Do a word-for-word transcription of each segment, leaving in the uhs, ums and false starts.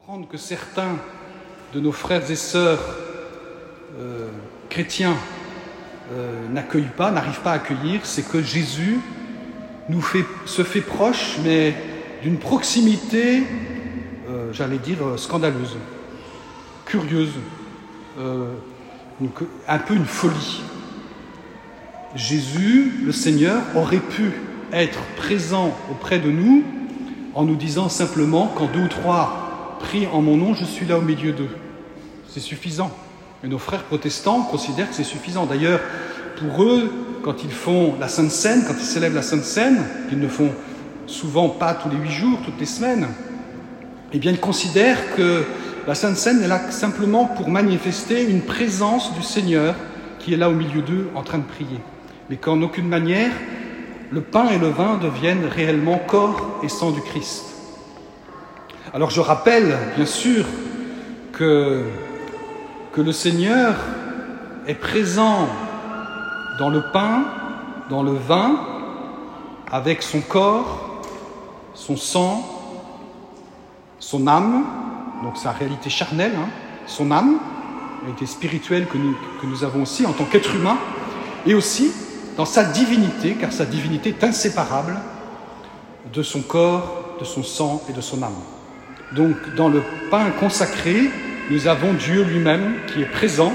Comprendre que certains de nos frères et sœurs euh, chrétiens euh, n'accueillent pas, n'arrivent pas à accueillir, c'est que Jésus nous fait, se fait proche, mais d'une proximité, euh, j'allais dire, scandaleuse, curieuse, euh, une, un peu une folie. Jésus, le Seigneur, aurait pu être présent auprès de nous en nous disant simplement, quand deux ou trois prient en mon nom, je suis là au milieu d'eux. C'est suffisant. Et nos frères protestants considèrent que c'est suffisant. D'ailleurs, pour eux, quand ils font la Sainte Seine, quand ils célèbrent la Sainte Seine, qu'ils ne font souvent pas tous les huit jours, toutes les semaines, eh bien, ils considèrent que la Sainte Seine est là simplement pour manifester une présence du Seigneur qui est là au milieu d'eux en train de prier. Mais qu'en aucune manière, le pain et le vin deviennent réellement corps et sang du Christ. Alors je rappelle, bien sûr, que, que le Seigneur est présent dans le pain, dans le vin, avec son corps, son sang, son âme, donc sa réalité charnelle, hein, son âme, la réalité spirituelle que nous, que nous avons aussi en tant qu'être humain, et aussi dans sa divinité, car sa divinité est inséparable de son corps, de son sang et de son âme. Donc, dans le pain consacré, nous avons Dieu lui-même qui est présent,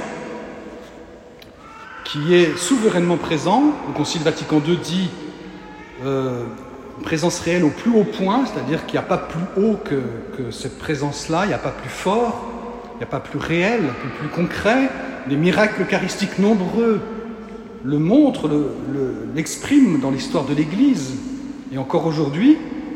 qui est souverainement présent. Le Concile Vatican deux dit euh, une présence réelle au plus haut point, c'est-à-dire qu'il n'y a pas plus haut que, que cette présence-là, il n'y a pas plus fort, il n'y a pas plus réel, plus, plus concret. Les miracles eucharistiques nombreux le montrent, le, le, l'expriment dans l'histoire de l'Église. Et encore aujourd'hui,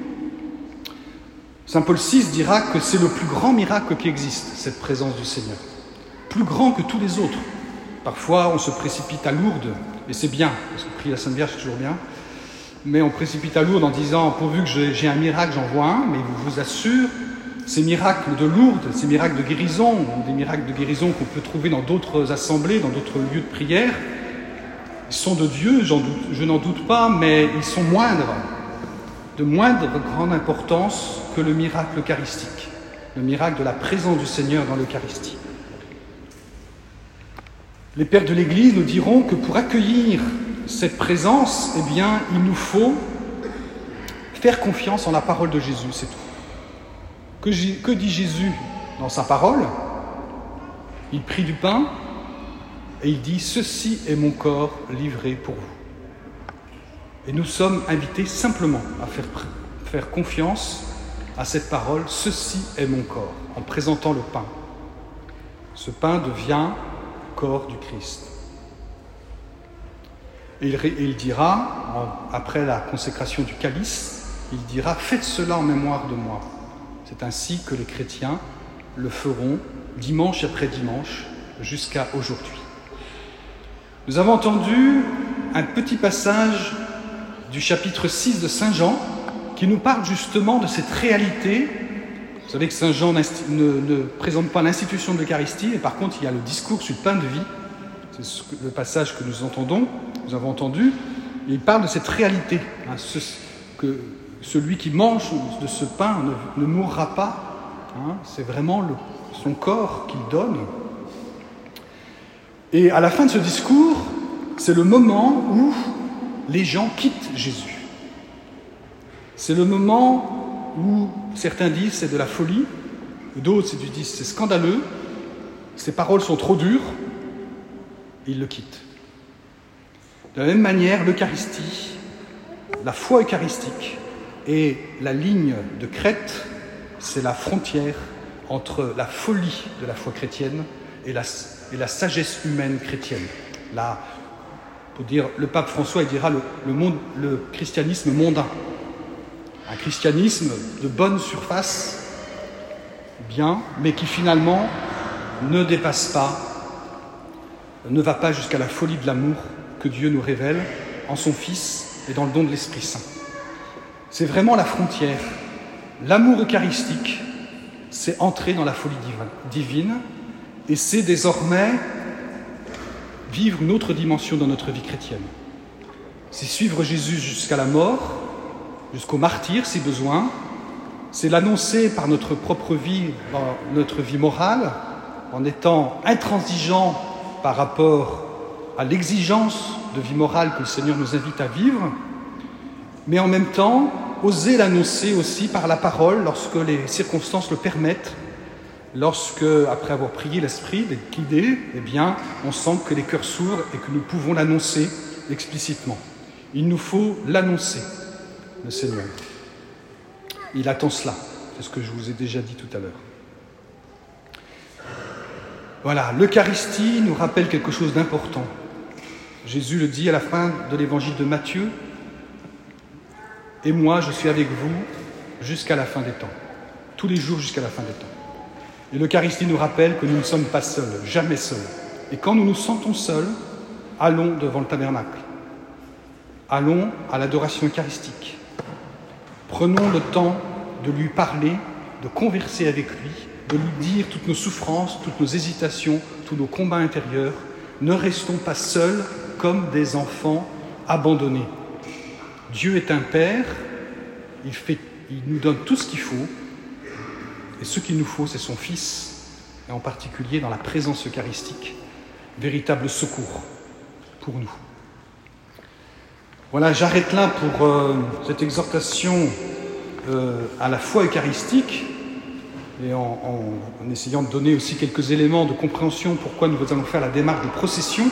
Saint Paul six dira que c'est le plus grand miracle qui existe, cette présence du Seigneur. Plus grand que tous les autres. Parfois, on se précipite à Lourdes, et c'est bien, parce que prier la Sainte Vierge, c'est toujours bien. Mais on précipite à Lourdes en disant, pourvu que j'ai un miracle, j'en vois un, mais je vous assure, ces miracles de Lourdes, ces miracles de guérison, ou des miracles de guérison qu'on peut trouver dans d'autres assemblées, dans d'autres lieux de prière, ils sont de Dieu, j'en doute, je n'en doute pas, mais ils sont moindres, de moindre grande importance que le miracle eucharistique, le miracle de la présence du Seigneur dans l'Eucharistie. Les pères de l'Église nous diront que pour accueillir cette présence, eh bien, il nous faut faire confiance en la parole de Jésus, c'est tout. Que, que dit Jésus dans sa parole? Il prie du pain et il dit « Ceci est mon corps livré pour vous ». Et nous sommes invités simplement à faire, faire confiance à cette parole « Ceci est mon corps » en présentant le pain. Ce pain devient corps du Christ. Et il, et il dira, après la consécration du calice, il dira « Faites cela en mémoire de moi ». C'est ainsi que les chrétiens le feront dimanche après dimanche jusqu'à aujourd'hui. Nous avons entendu un petit passage du chapitre six de Saint Jean qui nous parle justement de cette réalité. Vous savez que Saint Jean ne, ne présente pas l'institution de l'Eucharistie, mais par contre il y a le discours sur le pain de vie. C'est le passage que nous entendons, nous avons entendu. Et il parle de cette réalité, hein, ce, que celui qui mange de ce pain ne, ne mourra pas. Hein, c'est vraiment le, son corps qu'il donne. Et à la fin de ce discours, c'est le moment où les gens quittent Jésus. C'est le moment où certains disent c'est de la folie, d'autres disent c'est scandaleux, ces paroles sont trop dures, et ils le quittent. De la même manière, l'Eucharistie, la foi eucharistique et la ligne de crête, c'est la frontière entre la folie de la foi chrétienne et la, et la sagesse humaine chrétienne. La, pour dire, le pape François il dira le, le, monde, le christianisme mondain. Un christianisme de bonne surface, bien, mais qui finalement ne dépasse pas, ne va pas jusqu'à la folie de l'amour que Dieu nous révèle en son Fils et dans le don de l'Esprit Saint. C'est vraiment la frontière. L'amour eucharistique, c'est entrer dans la folie divine et c'est désormais vivre une autre dimension dans notre vie chrétienne. C'est suivre Jésus jusqu'à la mort, jusqu'au martyre si besoin, c'est l'annoncer par notre propre vie, dans notre vie morale, en étant intransigeant par rapport à l'exigence de vie morale que le Seigneur nous invite à vivre, mais en même temps, oser l'annoncer aussi par la parole lorsque les circonstances le permettent, lorsque, après avoir prié l'Esprit, d'être guidé, eh bien, on sent que les cœurs s'ouvrent et que nous pouvons l'annoncer explicitement. Il nous faut l'annoncer, le Seigneur. Il attend cela, c'est ce que je vous ai déjà dit tout à l'heure. Voilà, l'Eucharistie nous rappelle quelque chose d'important. Jésus le dit à la fin de l'évangile de Matthieu, « Et moi, je suis avec vous jusqu'à la fin des temps. » Tous les jours jusqu'à la fin des temps. Et l'Eucharistie nous rappelle que nous ne sommes pas seuls, jamais seuls. Et quand nous nous sentons seuls, allons devant le tabernacle. Allons à l'adoration eucharistique. Prenons le temps de lui parler, de converser avec lui, de lui dire toutes nos souffrances, toutes nos hésitations, tous nos combats intérieurs. Ne restons pas seuls comme des enfants abandonnés. Dieu est un Père, il, fait, il nous donne tout ce qu'il faut, et ce qu'il nous faut, c'est son Fils, et en particulier dans la présence eucharistique, véritable secours pour nous. Voilà, j'arrête là pour euh, cette exhortation euh, à la foi eucharistique, et en, en, en essayant de donner aussi quelques éléments de compréhension pourquoi nous allons faire la démarche de procession.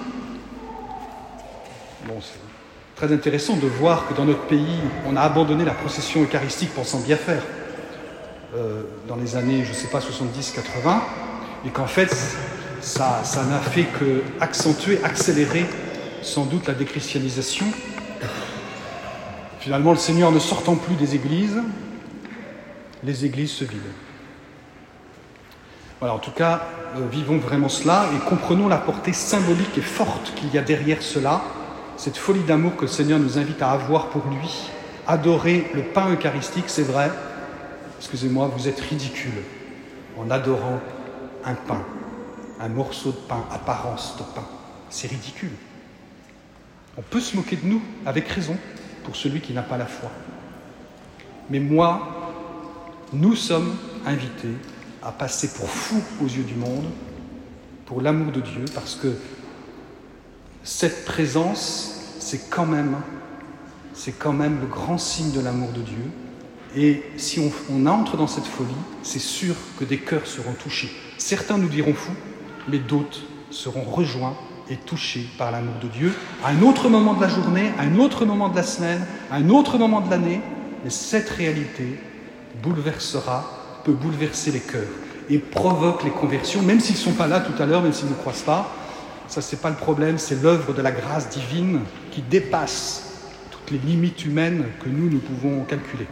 Bon, c'est très intéressant de voir que dans notre pays, on a abandonné la procession eucharistique pensant bien faire euh, dans les années, je ne sais pas, soixante-dix quatre-vingts, et qu'en fait, ça, ça n'a fait qu'accentuer, accélérer sans doute la déchristianisation. Finalement, le Seigneur ne sortant plus des églises, les églises se vident. Voilà, en tout cas, euh, vivons vraiment cela et comprenons la portée symbolique et forte qu'il y a derrière cela, cette folie d'amour que le Seigneur nous invite à avoir pour lui. Adorer le pain eucharistique, c'est vrai, excusez-moi, vous êtes ridicule en adorant un pain, un morceau de pain, apparence de pain. C'est ridicule. On peut se moquer de nous, avec raison, pour celui qui n'a pas la foi. Mais moi, nous sommes invités à passer pour fous aux yeux du monde, pour l'amour de Dieu, parce que cette présence, c'est quand même, c'est quand même le grand signe de l'amour de Dieu. Et si on, on entre dans cette folie, c'est sûr que des cœurs seront touchés. Certains nous diront fous, mais d'autres seront rejoints et touchés par l'amour de Dieu à un autre moment de la journée, à un autre moment de la semaine, à un autre moment de l'année. Mais cette réalité bouleversera, peut bouleverser les cœurs et provoque les conversions, même s'ils ne sont pas là tout à l'heure, même s'ils ne croisent pas. Ça, ce n'est pas le problème, c'est l'œuvre de la grâce divine qui dépasse toutes les limites humaines que nous, nous pouvons calculer.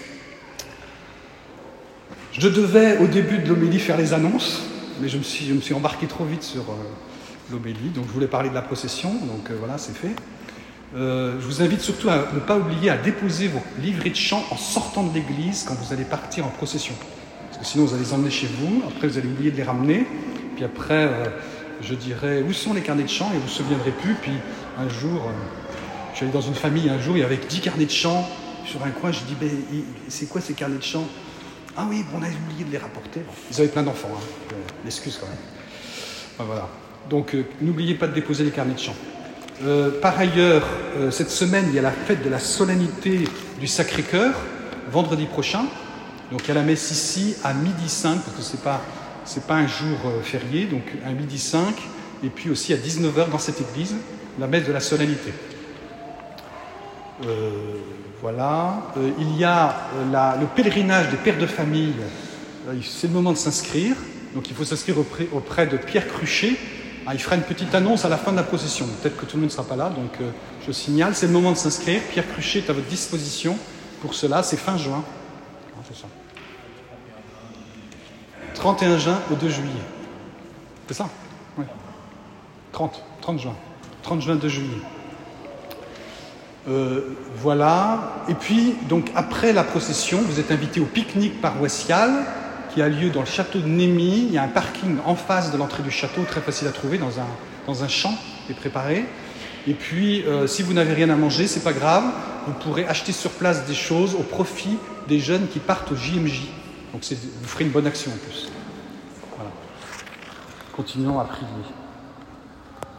Je devais, au début de l'homélie, faire les annonces, mais je me suis, je me suis embarqué trop vite sur euh, l'homélie, donc je voulais parler de la procession, donc euh, voilà, c'est fait. Euh, je vous invite surtout à ne pas oublier à déposer vos livrets de chant en sortant de l'église quand vous allez partir en procession. Parce que sinon, vous allez les emmener chez vous, après vous allez oublier de les ramener, puis après, euh, je dirais, où sont les carnets de chant? Et vous ne vous souviendrez plus, puis un jour, euh, je suis allé dans une famille un jour, il y avait dix carnets de chant sur un coin, je dis, ben, c'est quoi ces carnets de chant? Ah oui, bon, on a oublié de les rapporter. Bon, ils avaient plein d'enfants, hein. euh, l'excuse quand même. Enfin, voilà. Donc, euh, n'oubliez pas de déposer les carnets de chant. Euh, par ailleurs, euh, cette semaine, il y a la fête de la solennité du Sacré-Cœur, vendredi prochain. Donc, il y a la messe ici à midi cinq, parce que ce n'est pas, c'est pas un jour euh, férié, donc à midi cinq. Et puis aussi à dix-neuf heures dans cette église, la messe de la solennité. Euh, voilà. Euh, il y a euh, la, le pèlerinage des pères de famille. Euh, c'est le moment de s'inscrire. Donc, il faut s'inscrire auprès, auprès de Pierre Cruchet. Ah, il fera une petite annonce à la fin de la procession. Peut-être que tout le monde ne sera pas là, donc euh, je signale. C'est le moment de s'inscrire. Pierre Cruchet est à votre disposition pour cela. C'est fin juin. Ah, c'est ça. trente et un juin au deux juillet. C'est ça? Oui. trente, trente juin. trente juin, deux juillet. Euh, voilà. Et puis, donc, après la procession, vous êtes invité au pique-nique paroissial qui a lieu dans le château de Némy. Il y a un parking en face de l'entrée du château, très facile à trouver, dans un, dans un champ qui est préparé. Et puis, euh, si vous n'avez rien à manger, c'est pas grave. vous pourrez acheter sur place des choses au profit des jeunes qui partent au J M J. Donc c'est, vous ferez une bonne action en plus. Voilà. Continuons à prier.